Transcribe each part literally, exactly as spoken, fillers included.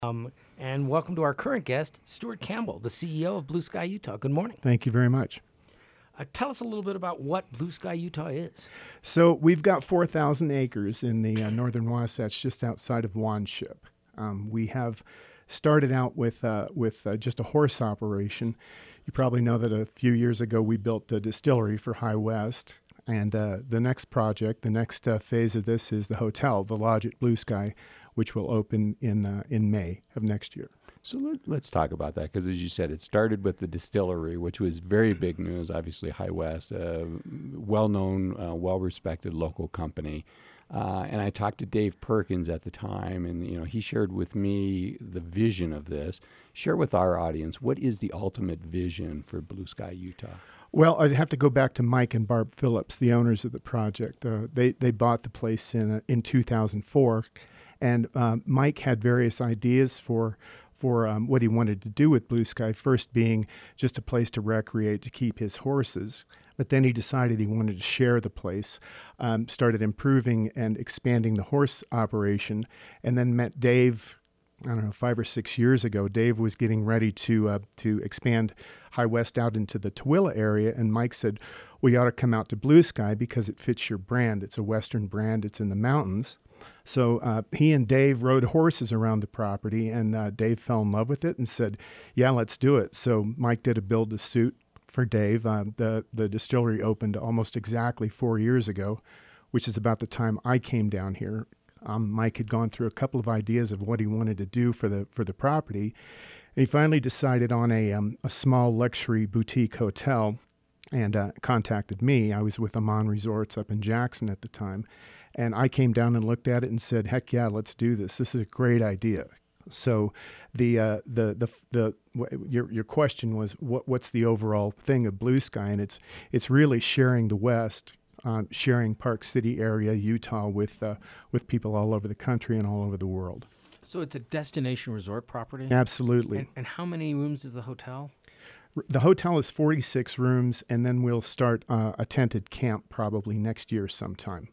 Um, and welcome to our current guest, Stuart Campbell, the C E O of Blue Sky Utah. Good morning. Thank you very much. Uh, tell us a little bit about what Blue Sky Utah is. So we've got four thousand acres in the uh, northern Wasatch, just outside of Wanship. Um, we have started out with uh, with uh, just a horse operation. You probably know that a few years ago we built a distillery for High West. And uh, the next project, the next uh, phase of this is the hotel, the Lodge at Blue Sky, which will open in uh, in May of next year. So let, let's talk about that, because as you said, it started with the distillery, which was very big news. Obviously, High West, a well-known, uh, well-respected local company. Uh, and I talked to Dave Perkins at the time, and you know he shared with me the vision of this. Share with our audience, what is the ultimate vision for Blue Sky Utah? Well, I'd have to go back to Mike and Barb Phillips, the owners of the project. Uh, they they bought the place in uh, in two thousand four, and um, Mike had various ideas for for um, what he wanted to do with Blue Sky. First, being just a place to recreate, to keep his horses. But then he decided he wanted to share the place, um, started improving and expanding the horse operation, and then met Dave. I don't know, five or six years ago. Dave was getting ready to uh, to expand High West out into the Tooele area, and Mike said, "We ought to come out to Blue Sky because it fits your brand. It's a Western brand. It's in the mountains." So uh, he and Dave rode horses around the property, and uh, Dave fell in love with it and said, "Yeah, let's do it." So Mike did a build-to-suit for Dave. Uh, the the distillery opened almost exactly four years ago, which is about the time I came down here. Um, Mike had gone through a couple of ideas of what he wanted to do for the for the property. And he finally decided on a um, a small luxury boutique hotel, and uh, contacted me. I was with Amman Resorts up in Jackson at the time, and I came down and looked at it and said, "Heck yeah, let's do this. This is a great idea." So, the uh, the the the w- your your question was what what's the overall thing of Blue Sky, and it's it's really sharing the West. Um, sharing Park City area, Utah, with uh, with people all over the country and all over the world. So it's a destination resort property? Absolutely. And, and how many rooms is the hotel? R- The hotel is forty-six rooms, and then we'll start uh, a tented camp probably next year sometime.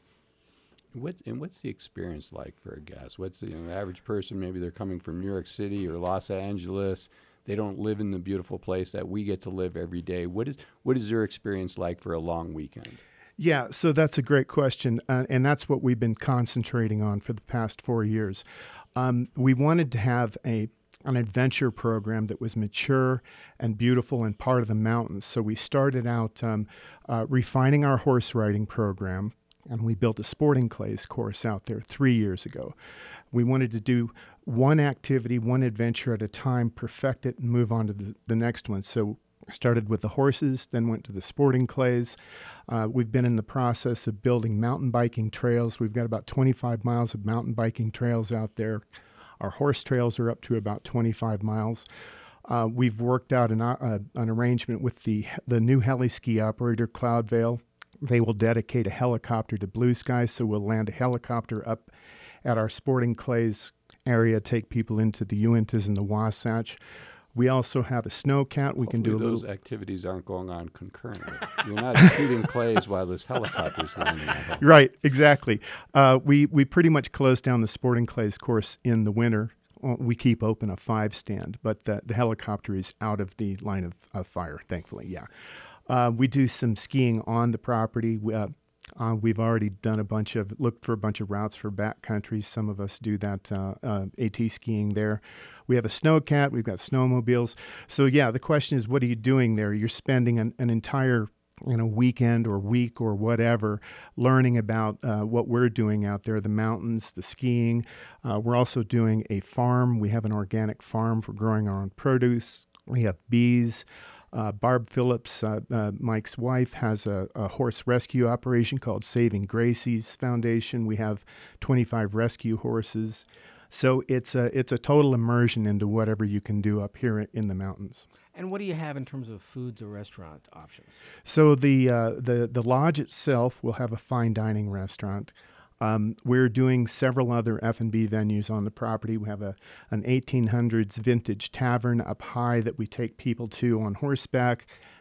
What and what's the experience like for a guest? What's the you know, average person? Maybe they're coming from New York City or Los Angeles. They don't live in the beautiful place that we get to live every day. What is what is their experience like for a long weekend? Yeah, so that's a great question, uh, and that's what we've been concentrating on for the past four years. Um, we wanted to have a an adventure program that was mature and beautiful and part of the mountains. So we started out um, uh, refining our horse riding program, and we built a sporting clays course out there three years ago. We wanted to do one activity, one adventure at a time, perfect it, and move on to the, the next one. So started with the horses, then went to the sporting clays. Uh, we've been in the process of building mountain biking trails. We've got about twenty-five miles of mountain biking trails out there. Our horse trails are up to about twenty-five miles. Uh, we've worked out an, uh, an arrangement with the the new heli ski operator, Cloudvale. They will dedicate a helicopter to Blue Sky, so we'll land a helicopter up at our sporting clays area, take people into the Uintas and the Wasatch. We also have a snowcat. We Hopefully can do a those little. activities aren't going on concurrently. You're not shooting clays while this helicopter's landing. I hope. Right, exactly. Uh, we we pretty much close down the sporting clays course in the winter. Well, we keep open a five stand, but the, the helicopter is out of the line of, of fire, thankfully. Yeah, uh, we do some skiing on the property. We, uh, uh, we've already done a bunch of looked for a bunch of routes for backcountry. Some of us do that uh, uh, AT skiing there. We have a snowcat. We've got snowmobiles. So yeah, the question is, what are you doing there? You're spending an, an entire you know weekend or week or whatever learning about uh, what we're doing out there, the mountains, the skiing. Uh, we're also doing a farm. We have an organic farm for growing our own produce. We have bees. Uh, Barb Phillips, uh, uh, Mike's wife, has a, a horse rescue operation called Saving Gracie's Foundation. We have twenty-five rescue horses. So it's a, it's a total immersion into whatever you can do up here in the mountains. And what do you have in terms of foods or restaurant options? So the, uh, the, the lodge itself will have a fine dining restaurant. Um, we're doing several other F and B venues on the property. We have a an eighteen hundreds vintage tavern up high that we take people to on horseback.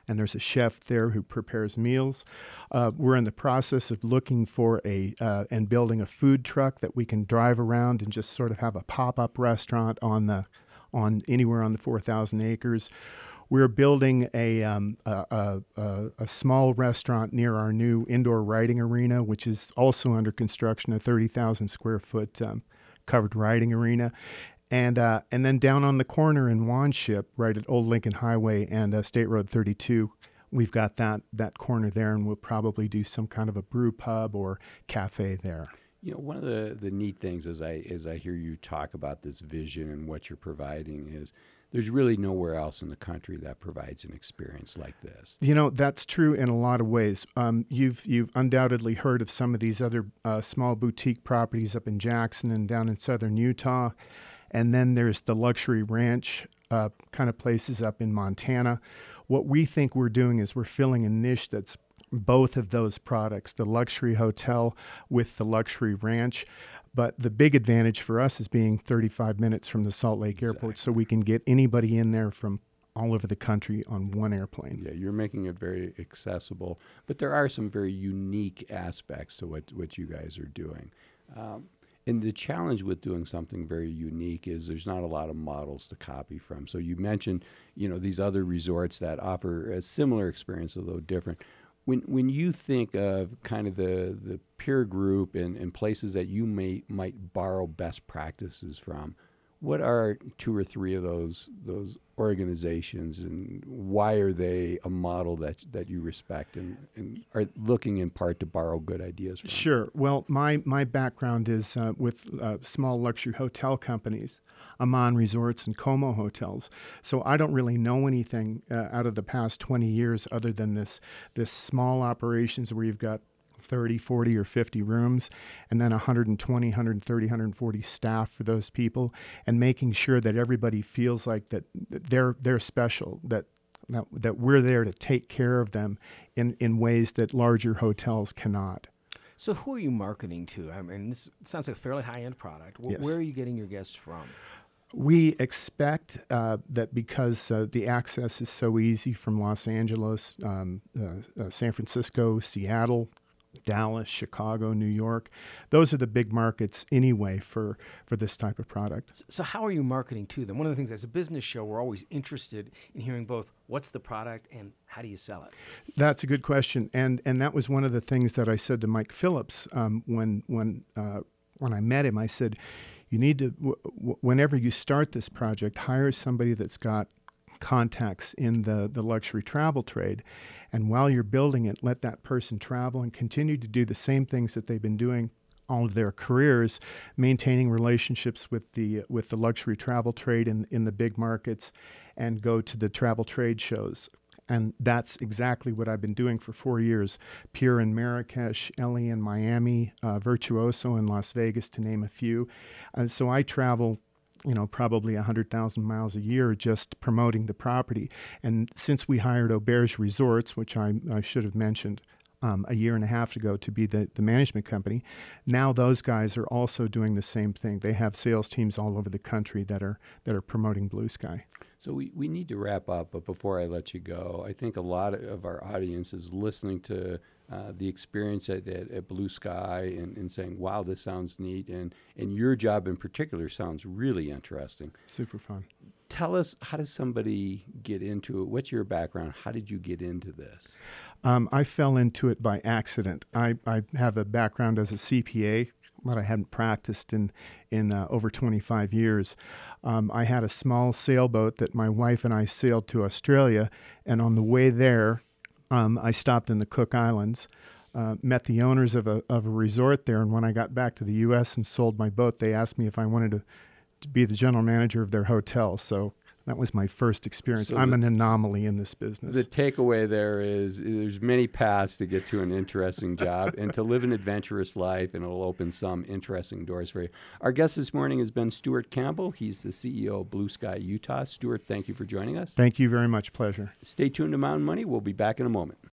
and there's a chef there who prepares meals. Uh, we're in the process of looking for a uh, and building a food truck that we can drive around and just sort of have a pop-up restaurant on the on anywhere on the four thousand acres. We're building a, um, a, a, a, a small restaurant near our new indoor riding arena, which is also under construction, a thirty thousand square foot um, covered riding arena. And uh, and then down on the corner in Wanship, right at Old Lincoln Highway and uh, State Road thirty-two, we've got that, that corner there, and we'll probably do some kind of a brew pub or cafe there. You know, one of the, the neat things as I as I hear you talk about this vision and what you're providing is there's really nowhere else in the country that provides an experience like this. You know, that's true in a lot of ways. Um, you've you've undoubtedly heard of some of these other uh, small boutique properties up in Jackson and down in southern Utah. And then there's the luxury ranch uh, kind of places up in Montana. What we think we're doing is we're filling a niche that's both of those products, the luxury hotel with the luxury ranch. But the big advantage for us is being thirty-five minutes from the Salt Lake Exactly. Airport, so we can get anybody in there from all over the country on one airplane. Yeah, you're making it very accessible, but there are some very unique aspects to what, what you guys are doing. Um, and the challenge with doing something very unique is there's not a lot of models to copy from. So you mentioned, you know, these other resorts that offer a similar experience, although different. When when you think of kind of the, the peer group and, and places that you may might borrow best practices from, what are two or three of those those organizations, and why are they a model that that you respect and, and are looking in part to borrow good ideas from? Sure. Well, my, my background is uh, with uh, small luxury hotel companies, Aman Resorts and Como Hotels. So I don't really know anything uh, out of the past twenty years other than this this small operations where you've got thirty, forty, or fifty rooms, and then one hundred twenty, one hundred thirty, one hundred forty staff for those people, and making sure that everybody feels like that they're they're special, that that, that we're there to take care of them in, in ways that larger hotels cannot. So who are you marketing to? I mean, this sounds like a fairly high-end product. W- Yes. Where are you getting your guests from? We expect uh, that because uh, the access is so easy from Los Angeles, um, uh, uh, San Francisco, Seattle, Dallas, Chicago, New York, those are the big markets anyway for, for this type of product. S- So how are you marketing to them? One of the things as a business show, we're always interested in hearing both what's the product and how do you sell it? That's a good question, and and that was one of the things that I said to Mike Phillips um, when when uh, when I met him. I said, you need to w- w- whenever you start this project, hire somebody that's got contacts in the, the luxury travel trade. And while you're building it, let that person travel and continue to do the same things that they've been doing all of their careers, maintaining relationships with the with the luxury travel trade in, in the big markets, and go to the travel trade shows. And that's exactly what I've been doing for four years. Pure in Marrakesh, Ellie in Miami, uh, Virtuoso in Las Vegas, to name a few. And so I travel you know, probably one hundred thousand miles a year just promoting the property. And since we hired Auberge Resorts, which I, I should have mentioned um, a year and a half ago to be the, the management company, now those guys are also doing the same thing. They have sales teams all over the country that are that are promoting Blue Sky. So we, we need to wrap up, but before I let you go, I think a lot of our audience is listening to uh, the experience at, at, at Blue Sky and, and saying, wow, this sounds neat, and, and your job in particular sounds really interesting. Super fun. Tell us, how does somebody get into it? What's your background? How did you get into this? Um, I fell into it by accident. I, I have a background as a C P A, but I hadn't practiced in in uh, over twenty-five years. Um, I had a small sailboat that my wife and I sailed to Australia, and on the way there, um, I stopped in the Cook Islands, uh, met the owners of a of a resort there, and when I got back to the U S and sold my boat, they asked me if I wanted to, to be the general manager of their hotel. So that was my first experience. So I'm the- an anomaly in this business. The takeaway there is there's many paths to get to an interesting job and to live an adventurous life, and it'll open some interesting doors for you. Our guest this morning has been Stuart Campbell. He's the C E O of Blue Sky Utah. Stuart, thank you for joining us. Thank you very much. Pleasure. Stay tuned to Mountain Money. We'll be back in a moment.